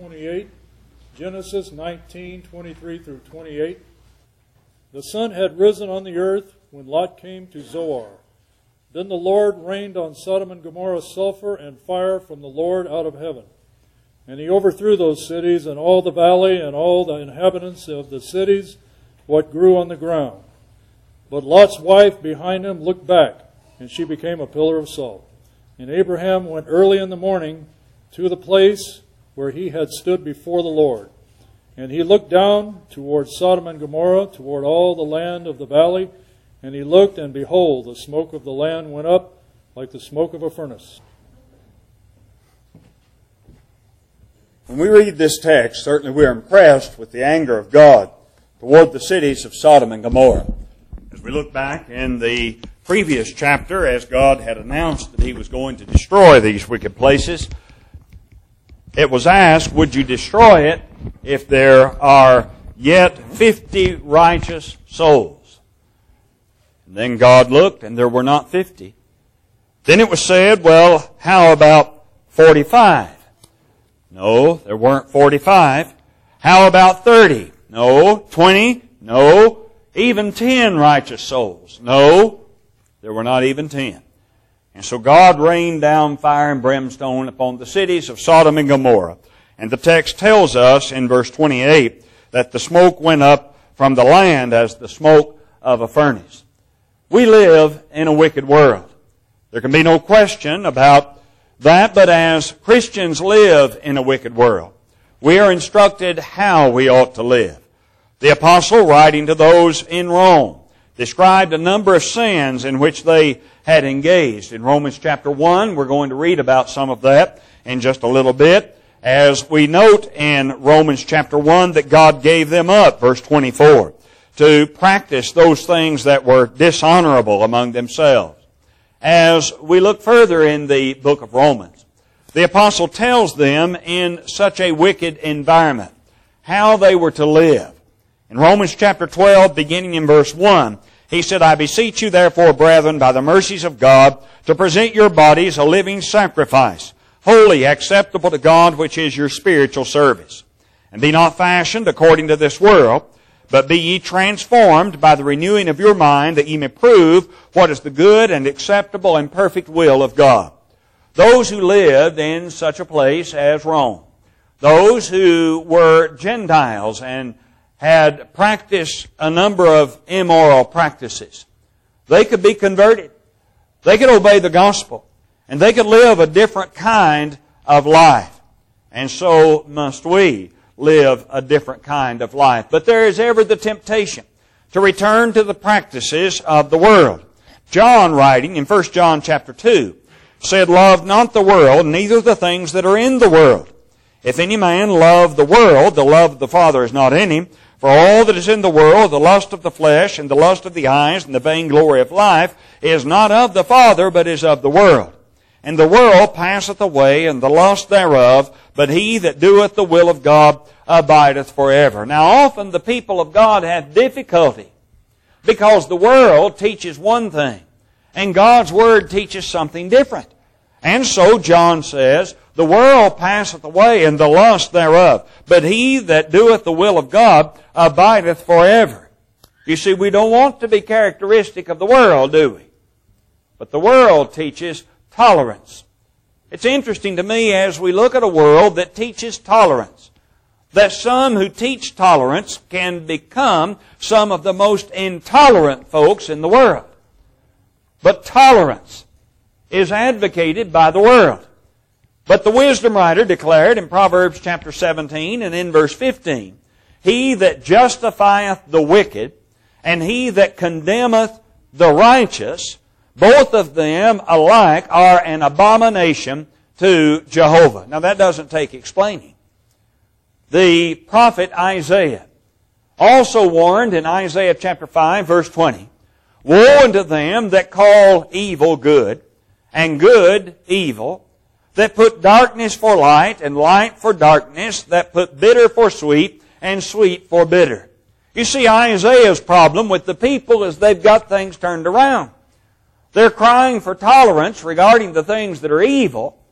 28, Genesis 19:23 through 28. The sun had risen on the earth when Lot came to Zoar. Then the Lord rained on Sodom and Gomorrah sulfur and fire from the Lord out of heaven. And he overthrew those cities and all the valley and all the inhabitants of the cities, what grew on the ground. But Lot's wife behind him looked back, and she became a pillar of salt. And Abraham went early in the morning to the place where he had stood before the Lord. And he looked down toward Sodom and Gomorrah, toward all the land of the valley, and he looked, and behold, the smoke of the land went up like the smoke of a furnace. When we read this text, certainly we are impressed with the anger of God toward the cities of Sodom and Gomorrah. As we look back in the previous chapter, as God had announced that He was going to destroy these wicked places, it was asked, would you destroy it if there are yet 50 righteous souls? And then God looked, and there were not 50. Then it was said, well, how about 45? No, there weren't 45. How about 30? No. 20? No. Even 10 righteous souls? No, there were not even 10. And so God rained down fire and brimstone upon the cities of Sodom and Gomorrah. And the text tells us in verse 28 that the smoke went up from the land as the smoke of a furnace. We live in a wicked world. There can be no question about that, but as Christians live in a wicked world, we are instructed how we ought to live. The apostle, writing to those in Rome, described a number of sins in which they had engaged. In Romans chapter 1, we're going to read about some of that in just a little bit, as we note in Romans chapter 1 that God gave them up, verse 24, to practice those things that were dishonorable among themselves. As we look further in the book of Romans, the apostle tells them in such a wicked environment how they were to live. In Romans chapter 12, beginning in verse 1, he said, I beseech you therefore, brethren, by the mercies of God, to present your bodies a living sacrifice, holy, acceptable to God, which is your spiritual service. And be not fashioned according to this world, but be ye transformed by the renewing of your mind, that ye may prove what is the good and acceptable and perfect will of God. Those who lived in such a place as Rome, those who were Gentiles and had practiced a number of immoral practices, they could be converted. They could obey the gospel. And they could live a different kind of life. And so must we live a different kind of life. But there is ever the temptation to return to the practices of the world. John, writing in 1 John chapter 2, said, love not the world, neither the things that are in the world. If any man love the world, the love of the Father is not in him. For all that is in the world, the lust of the flesh, and the lust of the eyes, and the vainglory of life, is not of the Father, but is of the world. And the world passeth away, and the lust thereof, but he that doeth the will of God abideth forever. Now often the people of God have difficulty, because the world teaches one thing, and God's Word teaches something different. And so John says, the world passeth away, and the lust thereof, but he that doeth the will of God abideth forever. You see, we don't want to be characteristic of the world, do we? But the world teaches tolerance. It's interesting to me as we look at a world that teaches tolerance, that some who teach tolerance can become some of the most intolerant folks in the world. But tolerance is advocated by the world. But the wisdom writer declared in Proverbs chapter 17 and in verse 15, he that justifieth the wicked and he that condemneth the righteous, both of them alike are an abomination to Jehovah. Now that doesn't take explaining. The prophet Isaiah also warned in Isaiah chapter 5 verse 20, woe unto them that call evil good and good evil, that put darkness for light and light for darkness, that put bitter for sweet and sweet for bitter. You see, Isaiah's problem with the people is they've got things turned around. They're crying for tolerance regarding the things that are evil,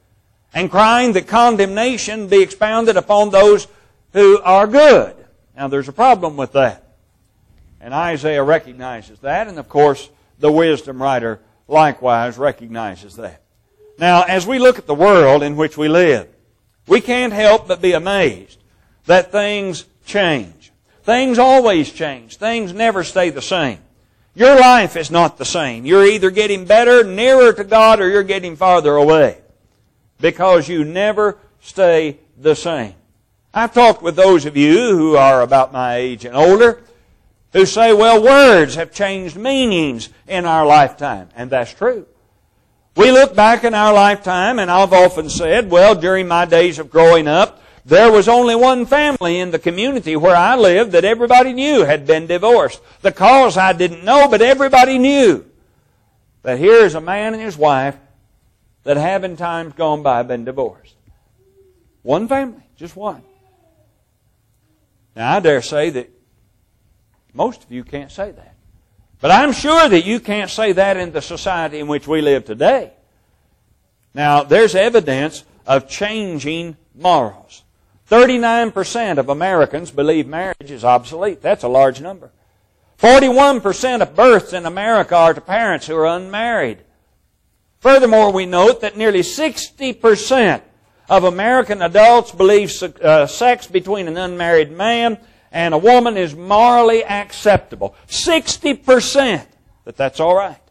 and crying that condemnation be expounded upon those who are good. Now there's a problem with that. And Isaiah recognizes that, and of course the wisdom writer likewise recognizes that. Now, as we look at the world in which we live, we can't help but be amazed that things change. Things always change. Things never stay the same. Your life is not the same. You're either getting better, nearer to God, or you're getting farther away. Because you never stay the same. I've talked with those of you who are about my age and older who say, well, words have changed meanings in our lifetime. And that's true. We look back in our lifetime, and I've often said, well, during my days of growing up, there was only one family in the community where I lived that everybody knew had been divorced. The cause I didn't know, but everybody knew that here's a man and his wife that have in times gone by been divorced. One family, just one. Now, I dare say that most of you can't say that. But I'm sure that you can't say that in the society in which we live today. Now, there's evidence of changing morals. 39% of Americans believe marriage is obsolete. That's a large number. 41% of births in America are to parents who are unmarried. Furthermore, we note that nearly 60% of American adults believe sex between an unmarried man and a woman is morally acceptable. 60% that that's all right.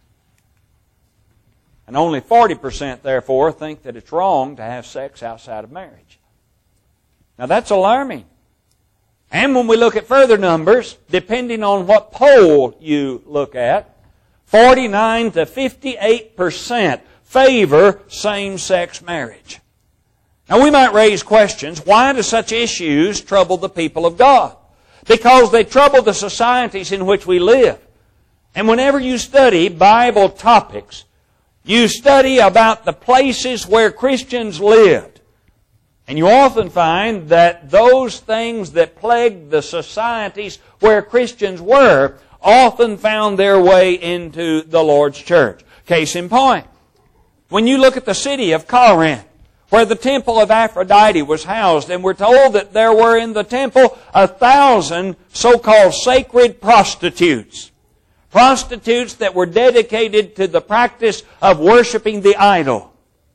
And only 40%, therefore, think that it's wrong to have sex outside of marriage. Now that's alarming. And when we look at further numbers, depending on what poll you look at, 49 to 58% favor same-sex marriage. Now we might raise questions, why do such issues trouble the people of God? Because they trouble the societies in which we live. And whenever you study Bible topics, you study about the places where Christians lived. And you often find that those things that plagued the societies where Christians were often found their way into the Lord's church. Case in point, when you look at the city of Corinth, where the temple of Aphrodite was housed, and we're told that there were in the temple 1,000 so-called sacred prostitutes. Prostitutes that were dedicated to the practice of worshiping the idol.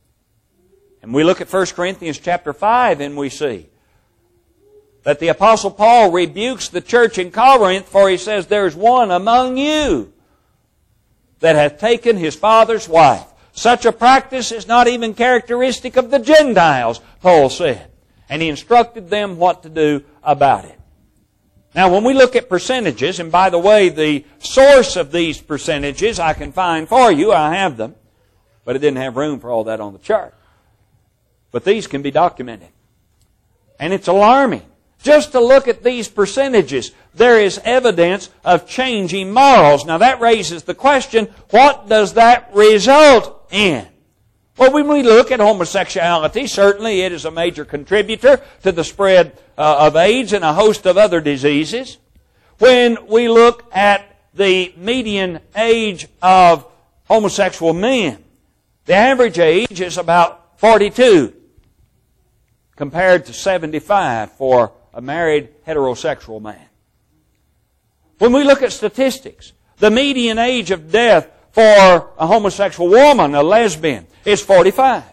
And we look at 1 Corinthians chapter 5 and we see that the Apostle Paul rebukes the church in Corinth, for he says, there's one among you that hath taken his father's wife. Such a practice is not even characteristic of the Gentiles, Paul said. And he instructed them what to do about it. Now, when we look at percentages, and by the way, the source of these percentages I can find for you, I have them, but it didn't have room for all that on the chart. But these can be documented. And it's alarming. Just to look at these percentages, there is evidence of changing morals. Now that raises the question, what does that result in? Well, when we look at homosexuality, certainly it is a major contributor to the spread of AIDS and a host of other diseases. When we look at the median age of homosexual men, the average age is about 42 compared to 75 for a married heterosexual man. When we look at statistics, the median age of death for a homosexual woman, a lesbian, is 45.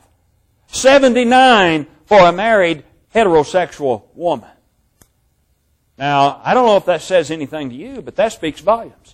79 for a married heterosexual woman. Now, I don't know if that says anything to you, but that speaks volumes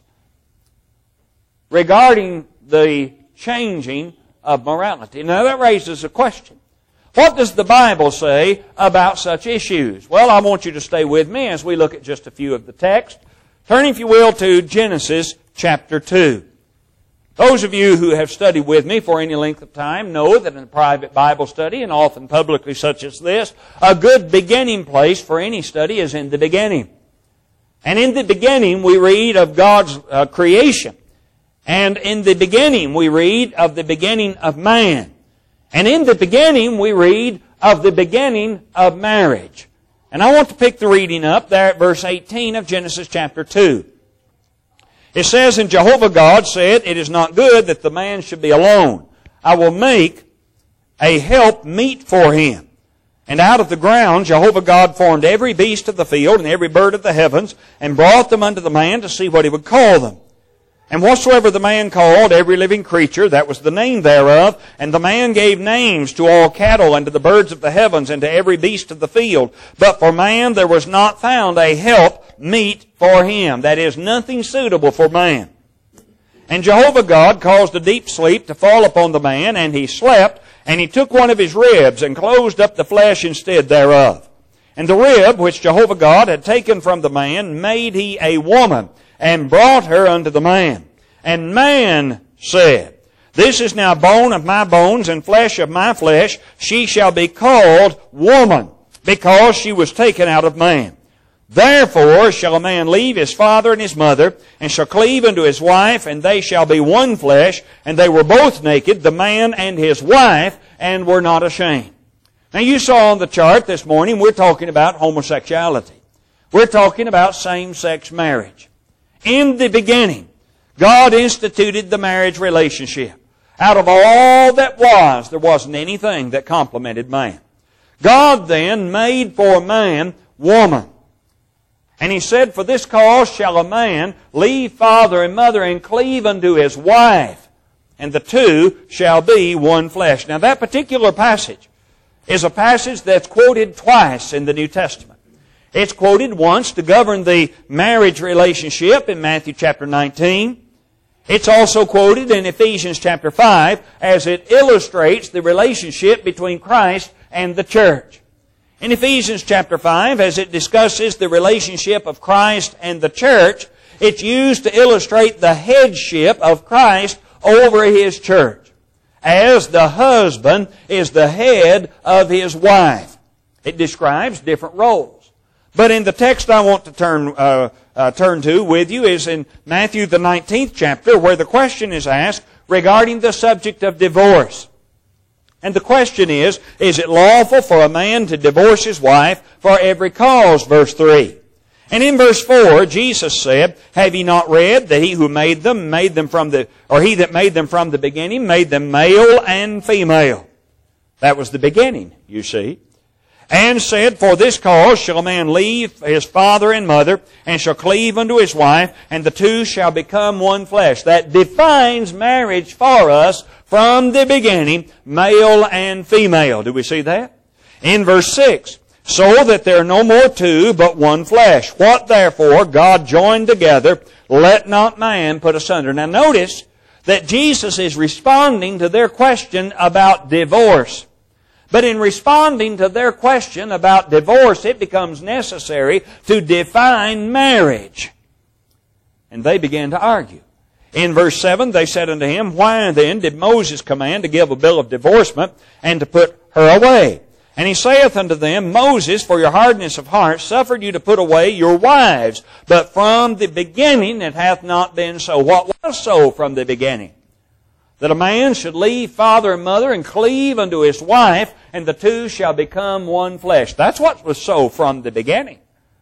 regarding the changing of morality. Now, that raises a question. What does the Bible say about such issues? Well, I want you to stay with me as we look at just a few of the texts. Turn, if you will, to Genesis chapter 2. Those of you who have studied with me for any length of time know that in a private Bible study, and often publicly such as this, a good beginning place for any study is in the beginning. And in the beginning we read of God's creation. And in the beginning we read of the beginning of man. And in the beginning we read of the beginning of marriage. And I want to pick the reading up there at verse 18 of Genesis chapter 2. It says, and Jehovah God said, it is not good that the man should be alone. I will make a help meet for him. And out of the ground Jehovah God formed every beast of the field and every bird of the heavens, and brought them unto the man to see what he would call them. And whatsoever the man called every living creature, that was the name thereof. And the man gave names to all cattle, and to the birds of the heavens, and to every beast of the field. But for man there was not found a help meet for him. That is, nothing suitable for man. And Jehovah God caused a deep sleep to fall upon the man, and he slept. And he took one of his ribs, and closed up the flesh instead thereof. And the rib which Jehovah God had taken from the man made he a woman, and brought her unto the man. And man said, This is now bone of my bones and flesh of my flesh. She shall be called woman, because she was taken out of man. Therefore shall a man leave his father and his mother, and shall cleave unto his wife, and they shall be one flesh. And they were both naked, the man and his wife, and were not ashamed. Now you saw on the chart this morning, we're talking about homosexuality. We're talking about same-sex marriage. In the beginning, God instituted the marriage relationship. Out of all that was, there wasn't anything that complemented man. God then made for man woman. And He said, For this cause shall a man leave father and mother, and cleave unto his wife, and the two shall be one flesh. Now that particular passage is a passage that's quoted twice in the New Testament. It's quoted once to govern the marriage relationship in Matthew chapter 19. It's also quoted in Ephesians chapter 5 as it illustrates the relationship between Christ and the church. In Ephesians chapter 5, as it discusses the relationship of Christ and the church, it's used to illustrate the headship of Christ over His church, as the husband is the head of his wife. It describes different roles. But in the text I want to turn to with you is in Matthew the 19th chapter, where the question is asked regarding the subject of divorce. And the question is it lawful for a man to divorce his wife for every cause? Verse 3. And in verse 4, Jesus said, Have ye not read that He who made them from the beginning, made them male and female? That was the beginning, you see. And said, For this cause shall a man leave his father and mother, and shall cleave unto his wife, and the two shall become one flesh. That defines marriage for us from the beginning, male and female. Do we see that? In verse 6, So that there are no more two, but one flesh. What therefore God joined together, let not man put asunder. Now notice that Jesus is responding to their question about divorce. But in responding to their question about divorce, it becomes necessary to define marriage. And they began to argue. In verse 7, they said unto him, Why then did Moses command to give a bill of divorcement, and to put her away? And he saith unto them, Moses, for your hardness of heart, suffered you to put away your wives. But from the beginning it hath not been so. What was so from the beginning? That a man should leave father and mother and cleave unto his wife, and the two shall become one flesh. That's what was so from the beginning.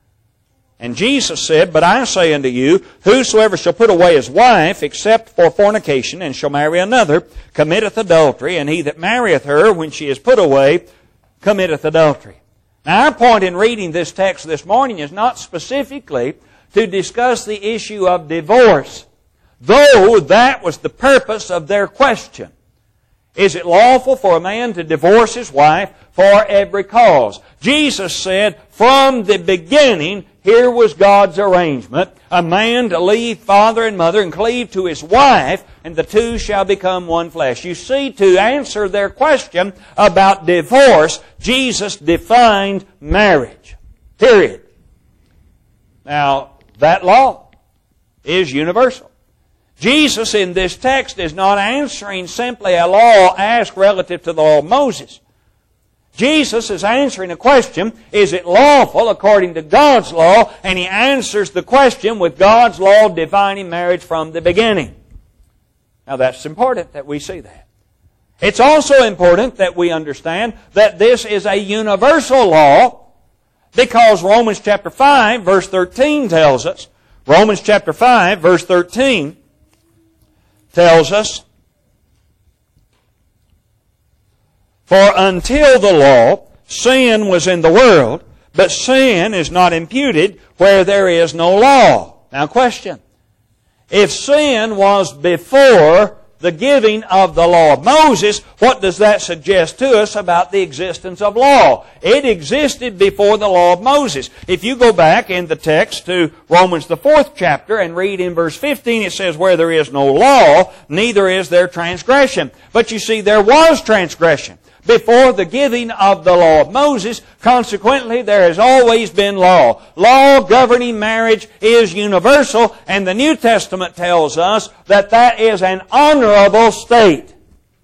And Jesus said, But I say unto you, whosoever shall put away his wife, except for fornication, and shall marry another, committeth adultery, and he that marrieth her when she is put away, committeth adultery. Now our point in reading this text this morning is not specifically to discuss the issue of divorce, though that was the purpose of their question. Is it lawful for a man to divorce his wife for every cause? Jesus said, from the beginning, here was God's arrangement. A man to leave father and mother and cleave to his wife, and the two shall become one flesh. You see, to answer their question about divorce, Jesus defined marriage. Period. Now, that law is universal. Jesus in this text is not answering simply a law asked relative to the law of Moses. Jesus is answering a question, is it lawful according to God's law? And He answers the question with God's law defining marriage from the beginning. Now that's important that we see that. It's also important that we understand that this is a universal law, because Romans chapter 5 verse 13 tells us, Romans chapter 5 verse 13 tells us, For until the law, sin was in the world, but sin is not imputed where there is no law. Now question. If sin was before the giving of the law of Moses, what does that suggest to us about the existence of law? It existed before the law of Moses. If you go back in the text to Romans the 4th chapter and read in verse 15, it says, where there is no law, neither is there transgression. But you see, there was transgression before the giving of the law of Moses. Consequently, there has always been law. Law governing marriage is universal, and the New Testament tells us that that is an honorable state.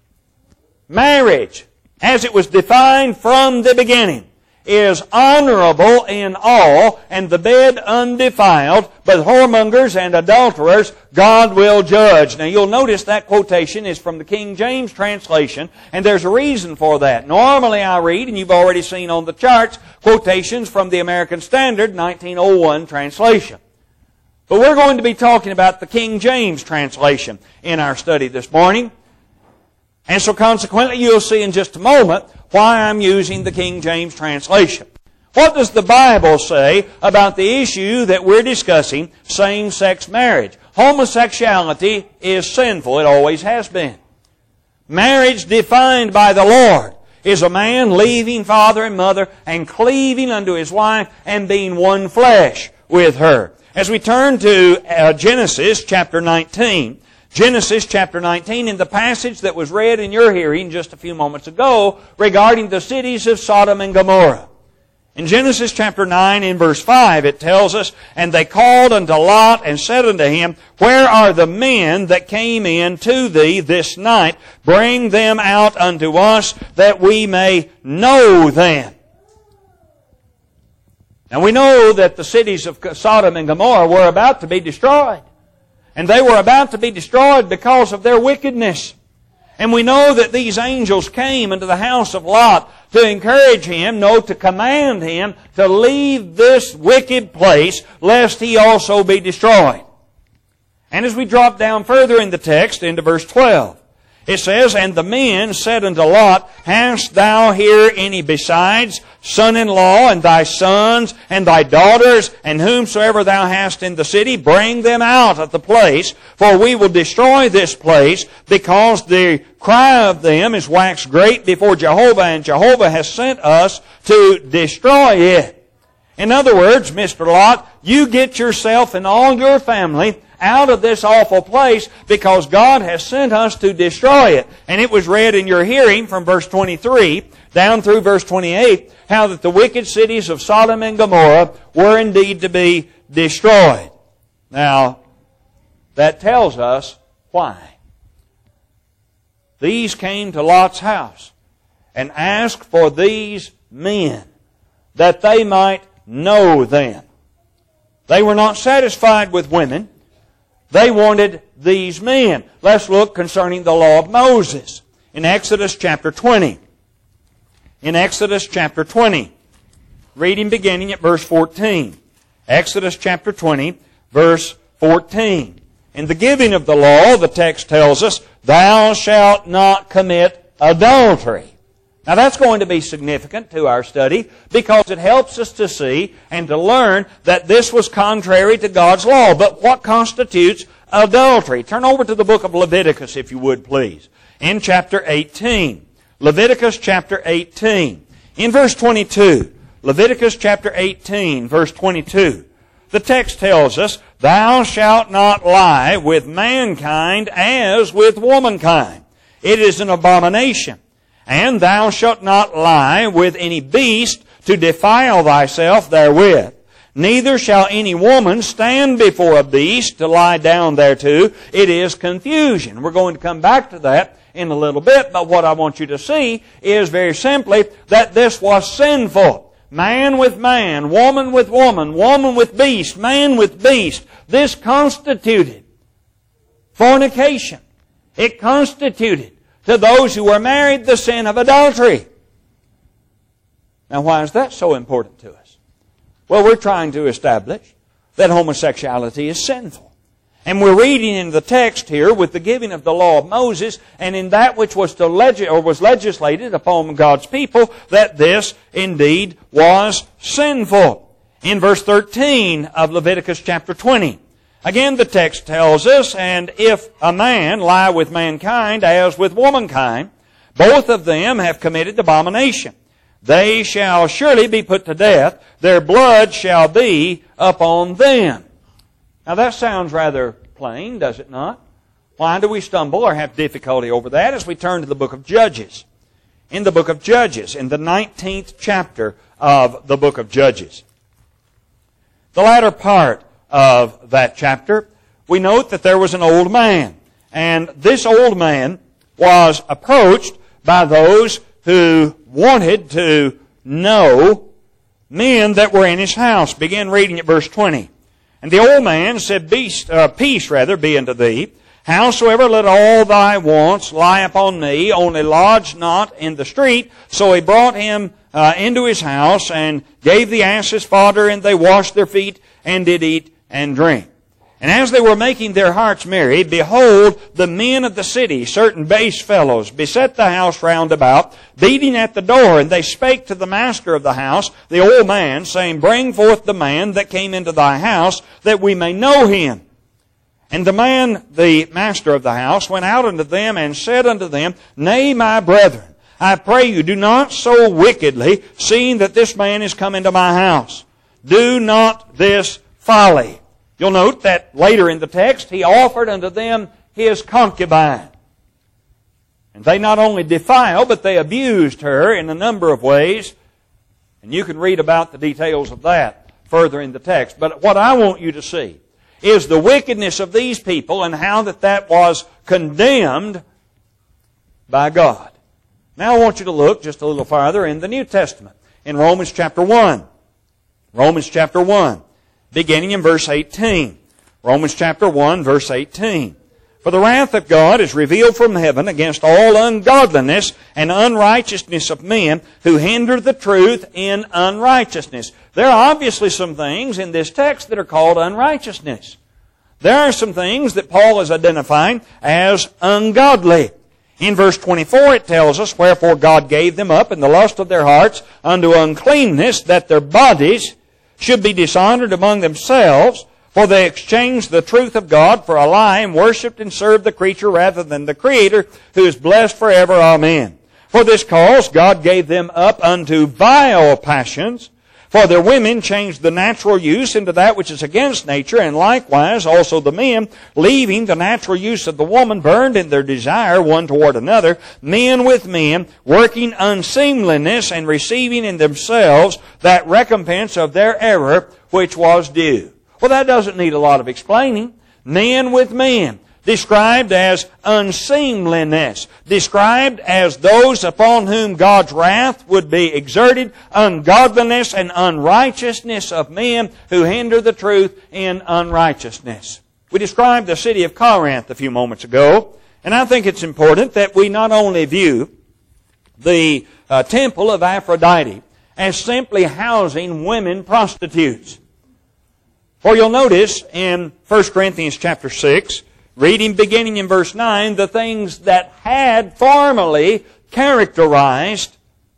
Marriage, as it was defined from the beginning, is honorable in all, and the bed undefiled, but whoremongers and adulterers God will judge. Now you'll notice that quotation is from the King James translation, and there's a reason for that. Normally I read, and you've already seen on the charts, quotations from the American Standard 1901 translation. But we're going to be talking about the King James translation in our study this morning. And so consequently, you'll see in just a moment why I'm using the King James translation. What does the Bible say about the issue that we're discussing, same-sex marriage? Homosexuality is sinful. It always has been. Marriage defined by the Lord is a man leaving father and mother and cleaving unto his wife and being one flesh with her. As we turn to Genesis chapter 19, Genesis chapter 19, in the passage that was read in your hearing just a few moments ago regarding the cities of Sodom and Gomorrah. In Genesis chapter 9 in verse 5 it tells us, and they called unto Lot and said unto him, where are the men that came in to thee this night? Bring them out unto us that we may know them. Now we know that the cities of Sodom and Gomorrah were about to be destroyed. And they were about to be destroyed because of their wickedness. And we know that these angels came into the house of Lot to encourage him, to command him to leave this wicked place, lest he also be destroyed. And as we drop down further in the text, into verse 12, it says, and the men said unto Lot, hast thou here any besides son-in-law, and thy sons, and thy daughters, and whomsoever thou hast in the city? Bring them out of the place, for we will destroy this place, because the cry of them is waxed great before Jehovah, and Jehovah has sent us to destroy it. In other words, Mr. Lot, you get yourself and all your family out of this awful place, because God has sent us to destroy it. And it was read in your hearing from verse 23 down through verse 28, how that the wicked cities of Sodom and Gomorrah were indeed to be destroyed. Now, that tells us why. These came to Lot's house and asked for these men that they might know them. They were not satisfied with women. They wanted these men. Let's look concerning the law of Moses. In Exodus chapter 20. In Exodus chapter 20. Reading beginning at verse 14. Exodus chapter 20, verse 14. In the giving of the law, the text tells us, thou shalt not commit adultery. Now that's going to be significant to our study, because it helps us to see and to learn that this was contrary to God's law. But what constitutes adultery? Turn over to the book of Leviticus, if you would, please. In chapter 18. Leviticus chapter 18. In verse 22. Leviticus chapter 18, verse 22. The text tells us, thou shalt not lie with mankind as with womankind. It is an abomination. And thou shalt not lie with any beast to defile thyself therewith. Neither shall any woman stand before a beast to lie down thereto. It is confusion. We're going to come back to that in a little bit, but what I want you to see is very simply that this was sinful. Man with man, woman with woman, woman with beast, man with beast. This constituted fornication. It constituted, to those who were married, the sin of adultery. Now, why is that so important to us? Well, we're trying to establish that homosexuality is sinful. And we're reading in the text here with the giving of the law of Moses, and in that which was was legislated upon God's people, that this indeed was sinful. In verse 13 of Leviticus chapter 20. Again, the text tells us, and if a man lie with mankind as with womankind, both of them have committed abomination. They shall surely be put to death. Their blood shall be upon them. Now that sounds rather plain, does it not? Why do we stumble or have difficulty over that as we turn to the book of Judges? In the book of Judges, in the 19th chapter of the book of Judges. The latter part of that chapter, we note that there was an old man. And this old man was approached by those who wanted to know men that were in his house. Begin reading at verse 20. And the old man said, Peace be unto thee. Howsoever let all thy wants lie upon me, only lodge not in the street. So he brought him into his house, and gave the asses fodder, and they washed their feet, and did eat and drink. And as they were making their hearts merry, behold, the men of the city, certain base fellows, beset the house round about, beating at the door. And they spake to the master of the house, the old man, saying, Bring forth the man that came into thy house, that we may know him. And the man, the master of the house, went out unto them, and said unto them, Nay, my brethren, I pray you, do not so wickedly, seeing that this man is come into my house. Do not this folly. You'll note that later in the text, he offered unto them his concubine. And they not only defiled, but they abused her in a number of ways. And you can read about the details of that further in the text. But what I want you to see is the wickedness of these people and how that was condemned by God. Now I want you to look just a little farther in the New Testament, in Romans chapter 1. Romans chapter 1. Beginning in verse 18. Romans chapter 1, verse 18. For the wrath of God is revealed from heaven against all ungodliness and unrighteousness of men who hinder the truth in unrighteousness. There are obviously some things in this text that are called unrighteousness. There are some things that Paul is identifying as ungodly. In verse 24 it tells us, Wherefore God gave them up in the lust of their hearts unto uncleanness, that their bodies should be dishonored among themselves, for they exchanged the truth of God for a lie, and worshipped and served the creature rather than the Creator, who is blessed forever. Amen. For this cause God gave them up unto vile passions, for their women changed the natural use into that which is against nature, and likewise also the men, leaving the natural use of the woman, burned in their desire one toward another, men with men, working unseemliness, and receiving in themselves that recompense of their error which was due. Well, that doesn't need a lot of explaining. Men with men. Described as unseemliness, described as those upon whom God's wrath would be exerted, ungodliness and unrighteousness of men who hinder the truth in unrighteousness. We described the city of Corinth a few moments ago, and I think it's important that we not only view the temple of Aphrodite as simply housing women prostitutes. For you'll notice in 1 Corinthians chapter 6, reading beginning in verse 9, the things that had formerly characterized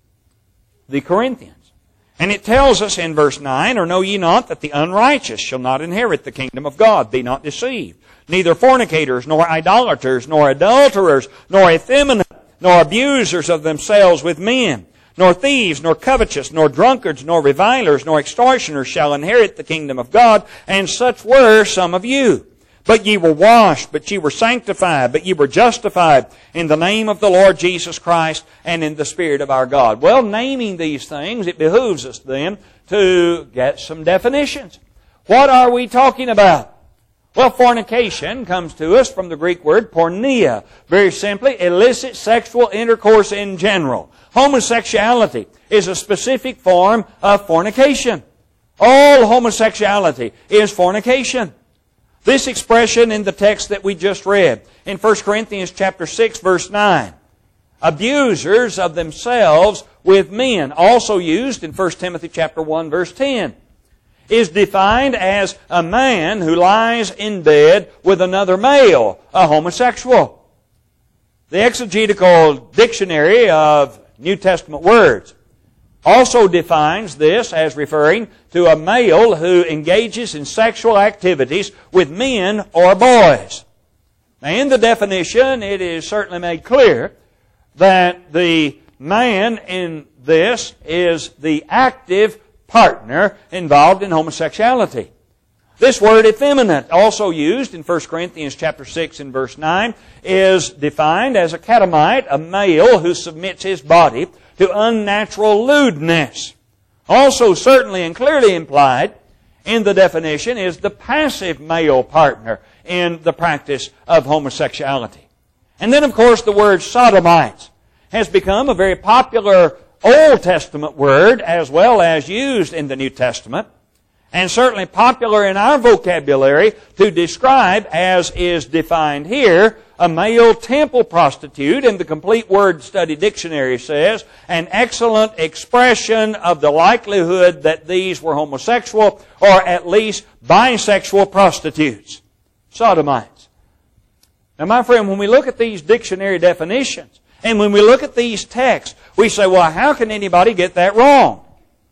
the Corinthians. And it tells us in verse 9, Or know ye not that the unrighteous shall not inherit the kingdom of God? Be not deceived. Neither fornicators, nor idolaters, nor adulterers, nor effeminate, nor abusers of themselves with men, nor thieves, nor covetous, nor drunkards, nor revilers, nor extortioners shall inherit the kingdom of God. And such were some of you. But ye were washed, but ye were sanctified, but ye were justified in the name of the Lord Jesus Christ and in the Spirit of our God. Well, naming these things, it behooves us then to get some definitions. What are we talking about? Well, fornication comes to us from the Greek word porneia. Very simply, illicit sexual intercourse in general. Homosexuality is a specific form of fornication. All homosexuality is fornication. This expression in the text that we just read, in 1 Corinthians chapter 6, verse 9. Abusers of themselves with men, also used in 1 Timothy chapter 1, verse 10. is defined as a man who lies in bed with another male, a homosexual. The Exegetical Dictionary of New Testament Words also defines this as referring to a male who engages in sexual activities with men or boys. Now, in the definition, it is certainly made clear that the man in this is the active partner involved in homosexuality. This word effeminate, also used in 1 Corinthians chapter 6 and verse 9, is defined as a catamite, a male who submits his body to unnatural lewdness. Also certainly and clearly implied in the definition is the passive male partner in the practice of homosexuality. And then, of course, the word sodomites has become a very popular Old Testament word as well as used in the New Testament, and certainly popular in our vocabulary to describe, as is defined here, a male temple prostitute. And the Complete Word Study Dictionary says, an excellent expression of the likelihood that these were homosexual or at least bisexual prostitutes. Sodomites. Now, my friend, when we look at these dictionary definitions, and when we look at these texts, we say, well, how can anybody get that wrong?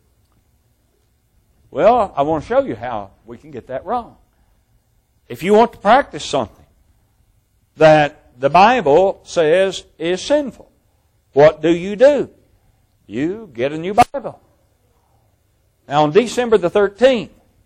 Well, I want to show you how we can get that wrong. If you want to practice something that the Bible says is sinful, what do? You get a new Bible. Now, on December the 13th,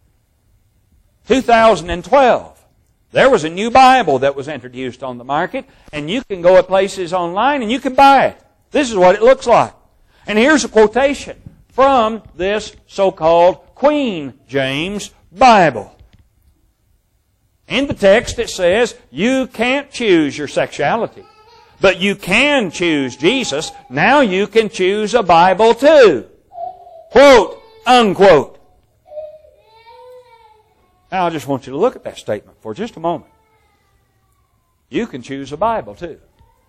2012, there was a new Bible that was introduced on the market, and you can go at places online and you can buy it. This is what it looks like. And here's a quotation from this so-called Queen James Bible. In the text it says, you can't choose your sexuality, but you can choose Jesus. Now you can choose a Bible too. Quote, unquote. Now I just want you to look at that statement for just a moment. You can choose a Bible too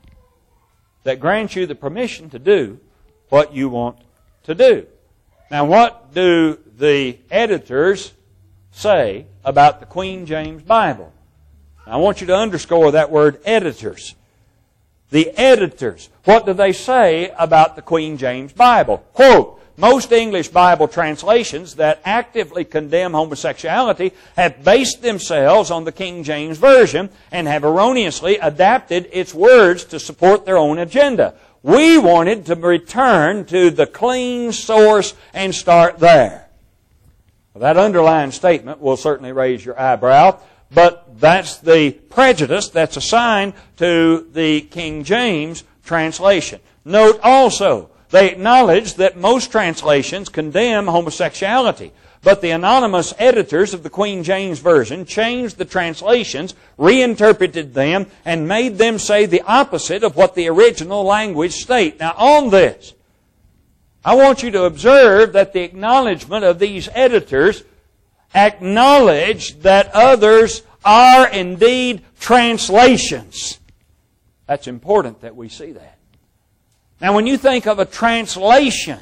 that grants you the permission to do what you want to do. Now, what do the editors say about the Queen James Bible? I want you to underscore that word editors. The editors, what do they say about the Queen James Bible? Quote, most English Bible translations that actively condemn homosexuality have based themselves on the King James Version and have erroneously adapted its words to support their own agenda. We wanted to return to the clean source and start there. Well, that underlying statement will certainly raise your eyebrow, but that's the prejudice that's assigned to the King James translation. Note also, they acknowledge that most translations condemn homosexuality, but the anonymous editors of the Queen James Version changed the translations, reinterpreted them, and made them say the opposite of what the original language state. Now on this, I want you to observe that the acknowledgement of these editors acknowledge that others are indeed translations. That's important that we see that. Now, when you think of a translation,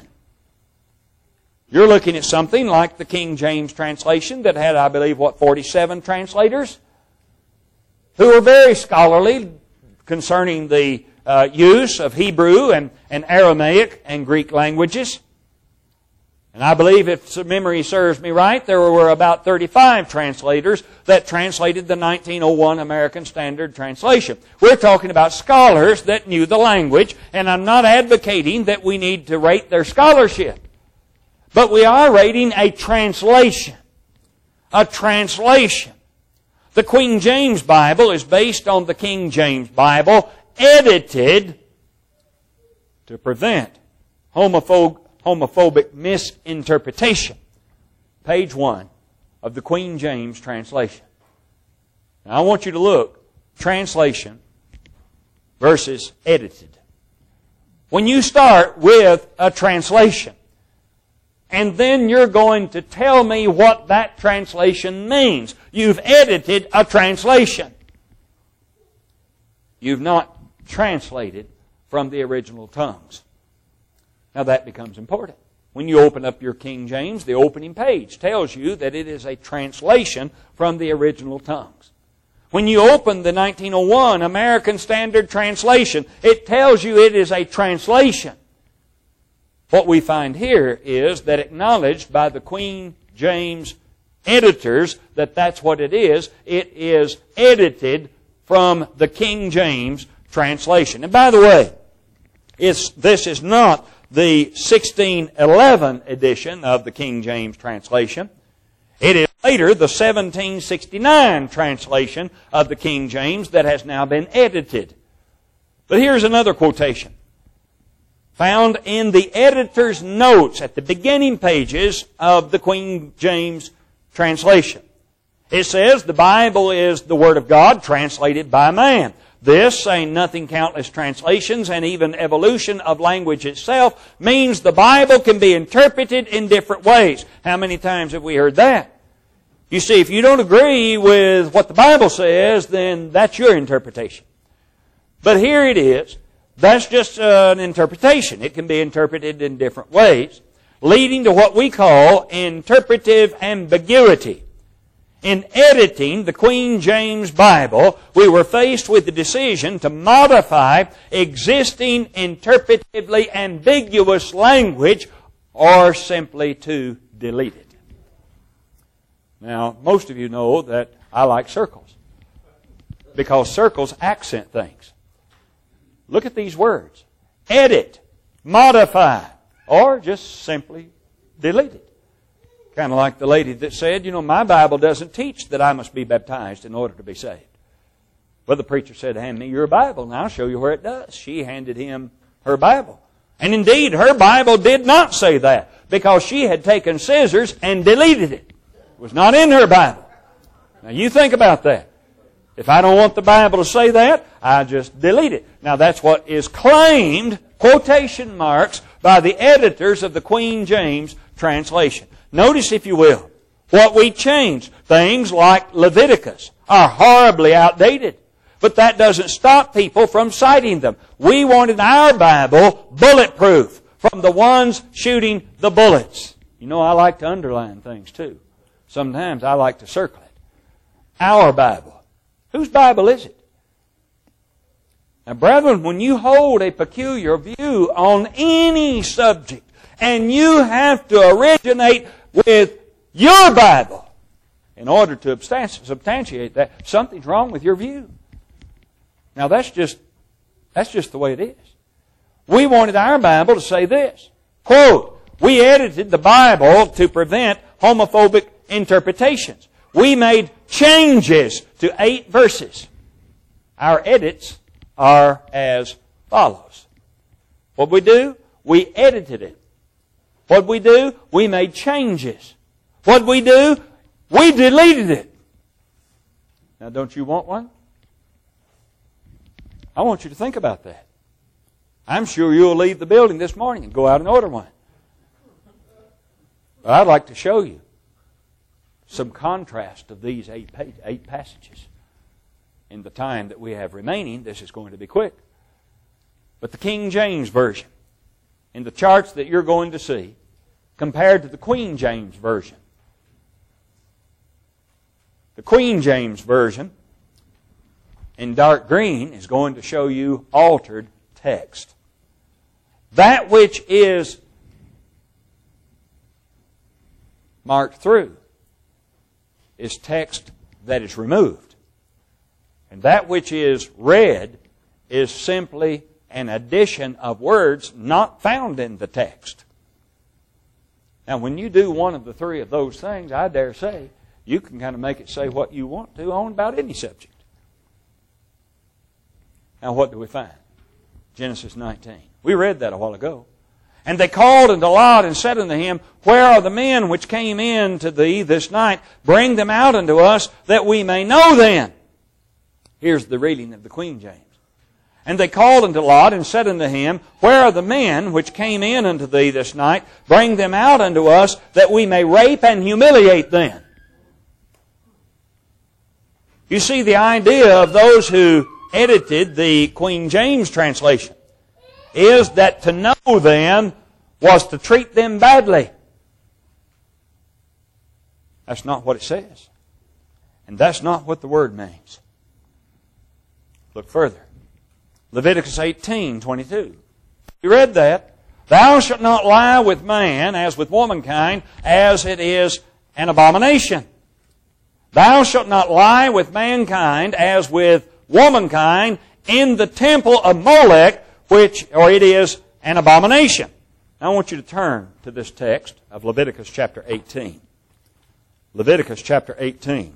you're looking at something like the King James translation that had, I believe, 47 translators who were very scholarly concerning the use of Hebrew and Aramaic and Greek languages. And I believe, if memory serves me right, there were about 35 translators that translated the 1901 American Standard Translation. We're talking about scholars that knew the language, and I'm not advocating that we need to rate their scholarship. But we are rating a translation. A translation. The Queen James Bible is based on the King James Bible, edited to prevent homophobic misinterpretation. Page 1 of the Queen James translation. Now I want you to look, translation versus edited. When you start with a translation, and then you're going to tell me what that translation means. You've edited a translation. You've not translated from the original tongues. Now that becomes important. When you open up your King James, the opening page tells you that it is a translation from the original tongues. When you open the 1901 American Standard Translation, it tells you it is a translation. What we find here is that acknowledged by the Queen James editors that that's what it is. It is edited from the King James translation. And by the way, this is not the 1611 edition of the King James translation. It is later the 1769 translation of the King James that has now been edited. But here's another quotation found in the editor's notes at the beginning pages of the King James translation. It says, the Bible is the Word of God translated by man. This, saying nothing countless translations and even evolution of language itself, means the Bible can be interpreted in different ways. How many times have we heard that? You see, if you don't agree with what the Bible says, then that's your interpretation. But here it is. That's just an interpretation. It can be interpreted in different ways, leading to what we call interpretive ambiguity. In editing the Queen James Bible, we were faced with the decision to modify existing interpretively ambiguous language or simply to delete it. Now, most of you know that I like circles because circles accent things. Look at these words. Edit, modify, or just simply delete it. Kind of like the lady that said, you know, my Bible doesn't teach that I must be baptized in order to be saved. Well, the preacher said, hand me your Bible and I'll show you where it does. She handed him her Bible. And indeed, her Bible did not say that because she had taken scissors and deleted it. It was not in her Bible. Now you think about that. If I don't want the Bible to say that, I just delete it. Now that's what is claimed, quotation marks, by the editors of the Queen James translation. Notice, if you will, what we changed. Things like Leviticus are horribly outdated. But that doesn't stop people from citing them. We wanted our Bible bulletproof from the ones shooting the bullets. You know, I like to underline things too. Sometimes I like to circle it. Our Bible. Whose Bible is it? Now, brethren, when you hold a peculiar view on any subject, and you have to originate with your Bible in order to substantiate that, something's wrong with your view. Now that's just the way it is. We wanted our Bible to say this, quote, we edited the Bible to prevent homophobic interpretations. We made changes to 8 verses. Our edits are as follows. What we do? We edited it. What we do? We made changes. What we do? We deleted it. Now, don't you want one? I want you to think about that. I'm sure you'll leave the building this morning and go out and order one. But I'd like to show you some contrast of these 8 passages. In the time that we have remaining, this is going to be quick. But the King James Version, in the charts that you're going to see, compared to the Queen James Version. The Queen James Version, in dark green, is going to show you altered text. That which is marked through is text that is removed. And that which is read is simply an addition of words not found in the text. Now, when you do one of the 3 of those things, I dare say, you can kind of make it say what you want to on about any subject. Now, what do we find? Genesis 19. We read that a while ago. And they called unto Lot and said unto him, where are the men which came in to thee this night? Bring them out unto us, that we may know them. Here's the reading of the Queen James. And they called unto Lot and said unto him, where are the men which came in unto thee this night? Bring them out unto us, that we may rape and humiliate them. You see, the idea of those who edited the Queen James translation is that to know them was to treat them badly. That's not what it says. And that's not what the word means. Look further. Leviticus 18:22. You read that. Thou shalt not lie with man as with womankind, as it is an abomination. Thou shalt not lie with mankind as with womankind in the temple of Molech, or it is an abomination. Now I want you to turn to this text of Leviticus chapter 18. Leviticus chapter 18.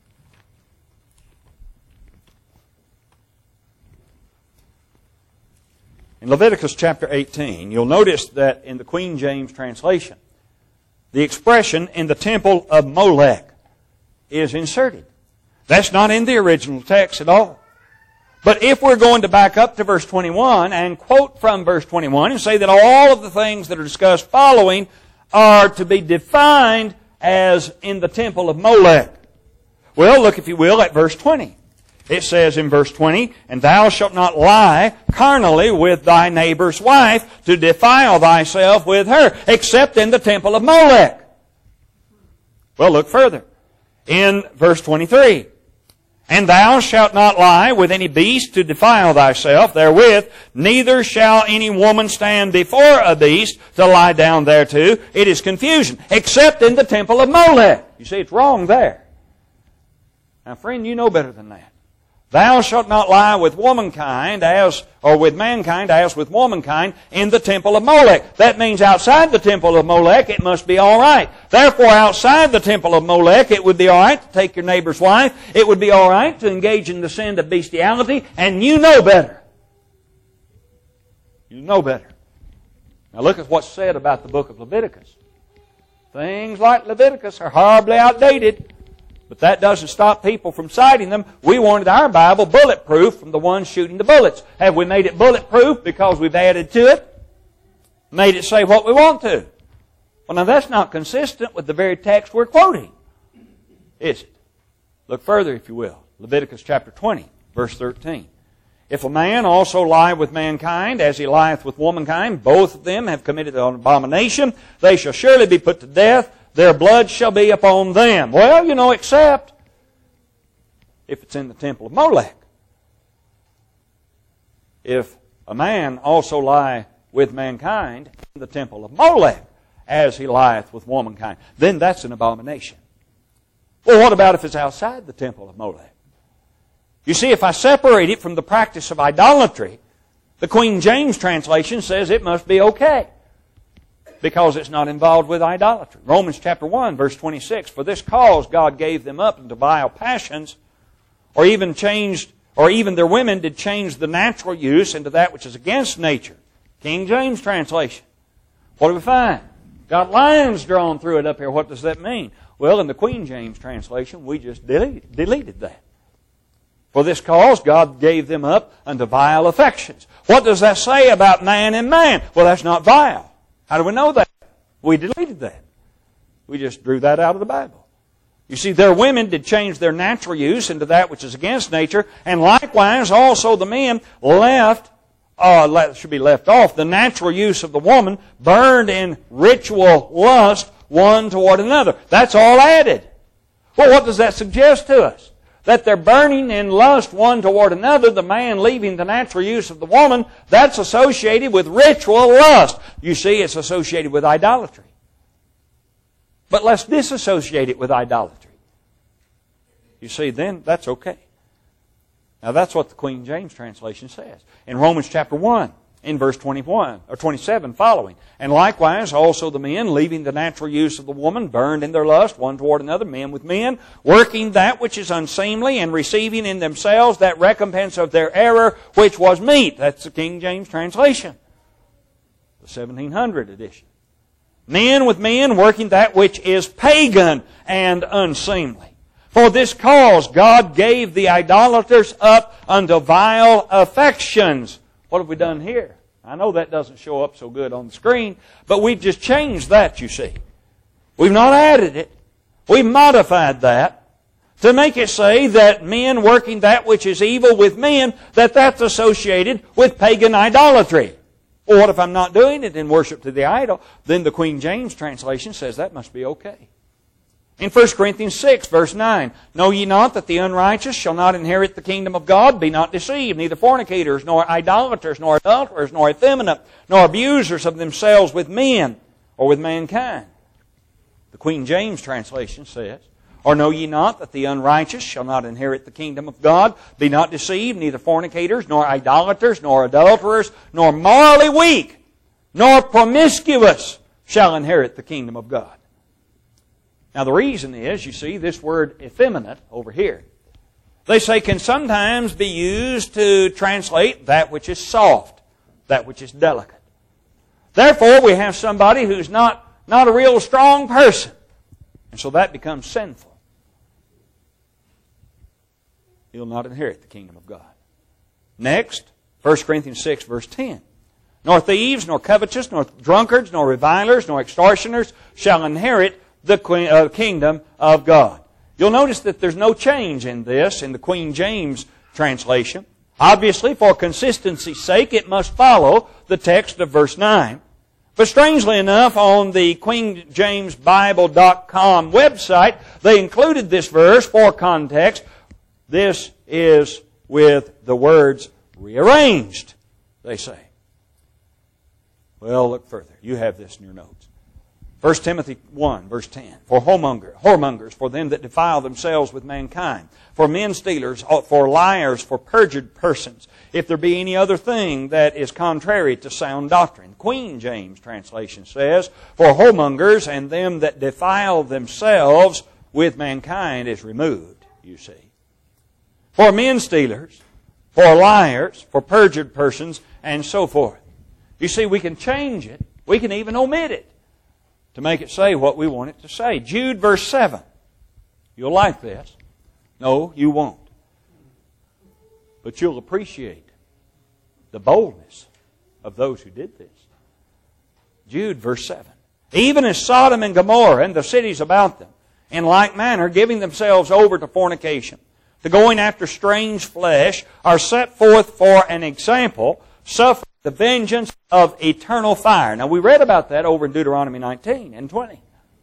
In Leviticus chapter 18, you'll notice that in the Queen James translation, the expression in the temple of Molech is inserted. That's not in the original text at all. But if we're going to back up to verse 21 and quote from verse 21 and say that all of the things that are discussed following are to be defined as in the temple of Molech. Well, look, if you will, at verse 20. It says in verse 20, And thou shalt not lie carnally with thy neighbor's wife to defile thyself with her, except in the temple of Molech. Well, look further. In verse 23, And thou shalt not lie with any beast to defile thyself therewith, neither shall any woman stand before a beast to lie down thereto. It is confusion, except in the temple of Molech. You see, it's wrong there. Now, friend, you know better than that. Thou shalt not lie with womankind or with mankind as with womankind in the temple of Molech. That means outside the temple of Molech it must be all right. Therefore, outside the temple of Molech it would be all right to take your neighbor's wife. It would be all right to engage in the sin of bestiality, and you know better. You know better. Now look at what's said about the book of Leviticus. Things like Leviticus are horribly outdated. But that doesn't stop people from citing them. We wanted our Bible bulletproof from the ones shooting the bullets. Have we made it bulletproof because we've added to it? Made it say what we want to? Well, now that's not consistent with the very text we're quoting, is it? Look further, if you will. Leviticus chapter 20, verse 13. If a man also lie with mankind as he lieth with womankind, both of them have committed an abomination. They shall surely be put to death. Their blood shall be upon them. Well, except if it's in the temple of Molech. If a man also lie with mankind in the temple of Molech, as he lieth with womankind, then that's an abomination. Well, what about if it's outside the temple of Molech? You see, if I separate it from the practice of idolatry, the Queen James translation says it must be okay, because it's not involved with idolatry. Romans chapter 1, verse 26, For this cause God gave them up into vile passions, or even their women did change the natural use into that which is against nature. King James translation. What do we find? Got lines drawn through it up here. What does that mean? Well, in the Queen James translation, we just deleted that. For this cause God gave them up unto vile affections. What does that say about man and man? Well, that's not vile. How do we know that? We deleted that. We just drew that out of the Bible. You see, their women did change their natural use into that which is against nature, and likewise also the men should be left off. The natural use of the woman burned in ritual lust one toward another. That's all added. Well, what does that suggest to us? That they're burning in lust one toward another, the man leaving the natural use of the woman, that's associated with ritual lust. You see, it's associated with idolatry. But let's disassociate it with idolatry. You see, then that's okay. Now that's what the Queen James translation says. In Romans chapter 1, in verse 21 or 27 following. And likewise also the men, leaving the natural use of the woman, burned in their lust one toward another, men with men, working that which is unseemly, and receiving in themselves that recompense of their error which was meet. That's the King James translation, the 1700 edition. Men with men, working that which is pagan and unseemly. For this cause God gave the idolaters up unto vile affections. What have we done here? I know that doesn't show up so good on the screen, but we've just changed that, you see. We've not added it. We've modified that to make it say that men working that which is evil with men, that's associated with pagan idolatry. Well, what if I'm not doing it in worship to the idol? Then the Queen James translation says that must be okay. In 1 Corinthians 6, verse 9, know ye not that the unrighteous shall not inherit the kingdom of God? Be not deceived, neither fornicators, nor idolaters, nor adulterers, nor effeminate, nor abusers of themselves with men, or with mankind. The Queen James translation says, or know ye not that the unrighteous shall not inherit the kingdom of God? Be not deceived, neither fornicators, nor idolaters, nor adulterers, nor morally weak, nor promiscuous shall inherit the kingdom of God. Now the reason is, you see, this word effeminate over here, they say can sometimes be used to translate that which is soft, that which is delicate. Therefore, we have somebody who's not a real strong person. And so that becomes sinful. He'll not inherit the kingdom of God. Next, 1 Corinthians 6, verse 10. Nor thieves, nor covetous, nor drunkards, nor revilers, nor extortioners shall inherit the kingdom of God. You'll notice that there's no change in this in the Queen James translation. Obviously, for consistency's sake, it must follow the text of verse 9. But strangely enough, on the QueenJamesBible.com website, they included this verse for context. This is with the words rearranged, they say. Well, look further. You have this in your notes. 1 Timothy 1, verse 10. For whoremongers, for them that defile themselves with mankind, for men stealers, for liars, for perjured persons, if there be any other thing that is contrary to sound doctrine. Queen James translation says, for whoremongers and them that defile themselves with mankind is removed, you see. For men stealers, for liars, for perjured persons, and so forth. You see, we can change it. We can even omit it to make it say what we want it to say. Jude verse 7. You'll like this. No, you won't. But you'll appreciate the boldness of those who did this. Jude verse 7. Even as Sodom and Gomorrah and the cities about them, in like manner, giving themselves over to fornication, to going after strange flesh, are set forth for an example, suffering the vengeance of eternal fire. Now we read about that over in Deuteronomy 19 and 20.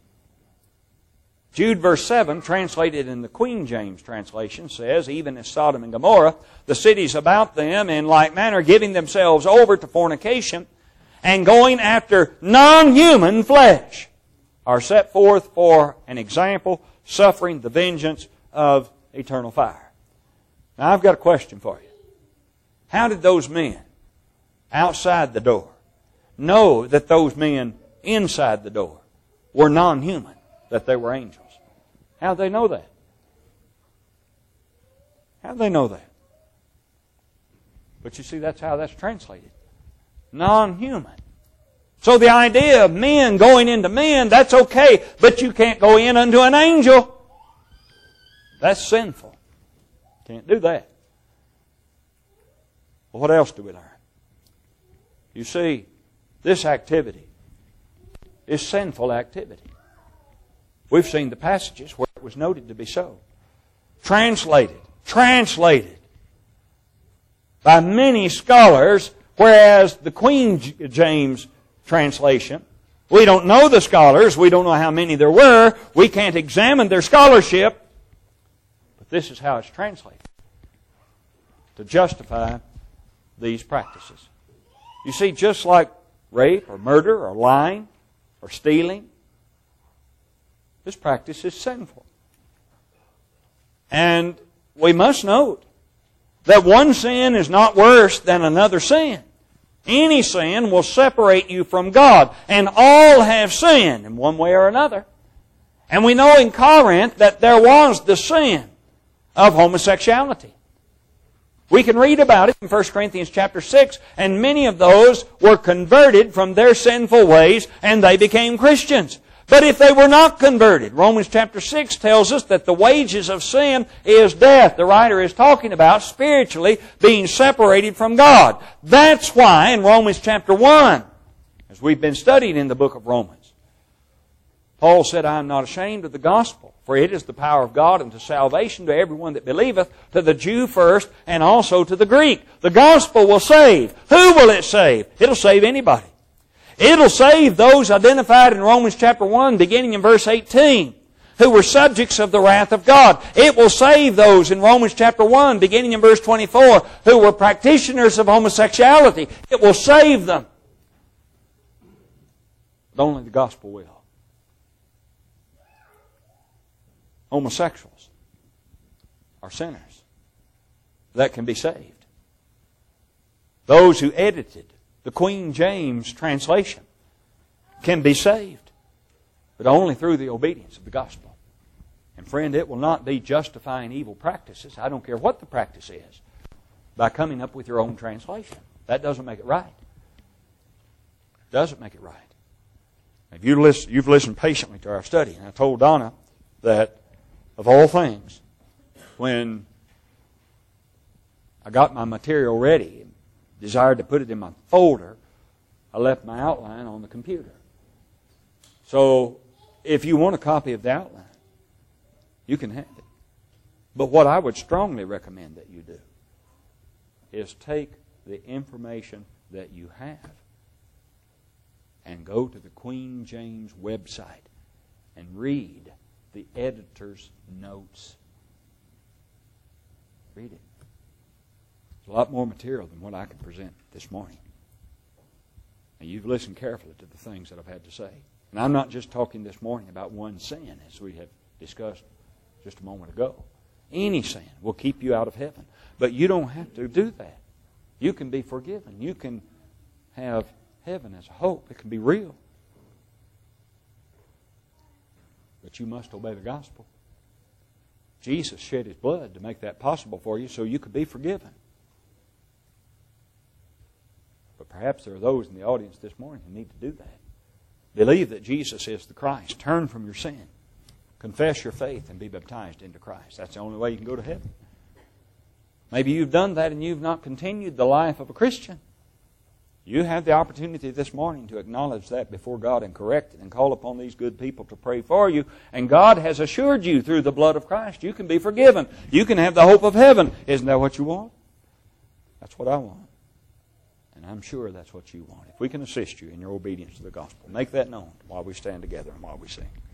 Jude verse 7, translated in the Queen James translation, says, even as Sodom and Gomorrah, the cities about them, in like manner, giving themselves over to fornication, and going after non-human flesh, are set forth for an example, suffering the vengeance of eternal fire. Now I've got a question for you. How did those men outside the door know that those men inside the door were non-human, that they were angels? How did they know that? How did they know that? But you see, that's how that's translated. Non-human. So the idea of men going into men, that's okay, but you can't go in unto an angel. That's sinful. Can't do that. Well, what else do we learn? You see, this activity is sinful activity. We've seen the passages where it was noted to be so. Translated by many scholars, whereas the Queen James translation, we don't know the scholars, we don't know how many there were, we can't examine their scholarship, but this is how it's translated to justify these practices. You see, just like rape or murder or lying or stealing, this practice is sinful. And we must note that one sin is not worse than another sin. Any sin will separate you from God, and all have sinned in one way or another. And we know in Corinth that there was the sin of homosexuality. We can read about it in 1 Corinthians chapter 6, and many of those were converted from their sinful ways, and they became Christians. But if they were not converted, Romans chapter 6 tells us that the wages of sin is death. The writer is talking about spiritually being separated from God. That's why in Romans chapter 1, as we've been studying in the book of Romans, Paul said, I am not ashamed of the gospel, For it is the power of God unto salvation to everyone that believeth, to the Jew first, and also to the Greek. The gospel will save. Who will it save? It'll save anybody. It'll save those identified in Romans chapter 1, beginning in verse 18, who were subjects of the wrath of God. It will save those in Romans chapter 1, beginning in verse 24, who were practitioners of homosexuality. It will save them. But only the gospel will. Homosexuals are sinners that can be saved. Those who edited the Queen James translation can be saved, but only through the obedience of the gospel. And friend, it will not be justifying evil practices. I don't care what the practice is, by coming up with your own translation. That doesn't make it right. Doesn't make it right. If you've listened patiently to our study, and I told Donna that of all things, when I got my material ready and desired to put it in my folder, I left my outline on the computer. So if you want a copy of the outline, you can have it. But what I would strongly recommend that you do is take the information that you have and go to the Queen James website and read the editor's notes. Read it. There's a lot more material than what I can present this morning. And you've listened carefully to the things that I've had to say. And I'm not just talking this morning about one sin, as we have discussed just a moment ago. Any sin will keep you out of heaven. But you don't have to do that. You can be forgiven. You can have heaven as a hope. It can be real. But you must obey the gospel. Jesus shed His blood to make that possible for you so you could be forgiven. But perhaps there are those in the audience this morning who need to do that. Believe that Jesus is the Christ. Turn from your sin. Confess your faith and be baptized into Christ. That's the only way you can go to heaven. Maybe you've done that and you've not continued the life of a Christian. You have the opportunity this morning to acknowledge that before God and correct it and call upon these good people to pray for you. And God has assured you through the blood of Christ you can be forgiven. You can have the hope of heaven. Isn't that what you want? That's what I want. And I'm sure that's what you want. If we can assist you in your obedience to the gospel, make that known while we stand together and while we sing.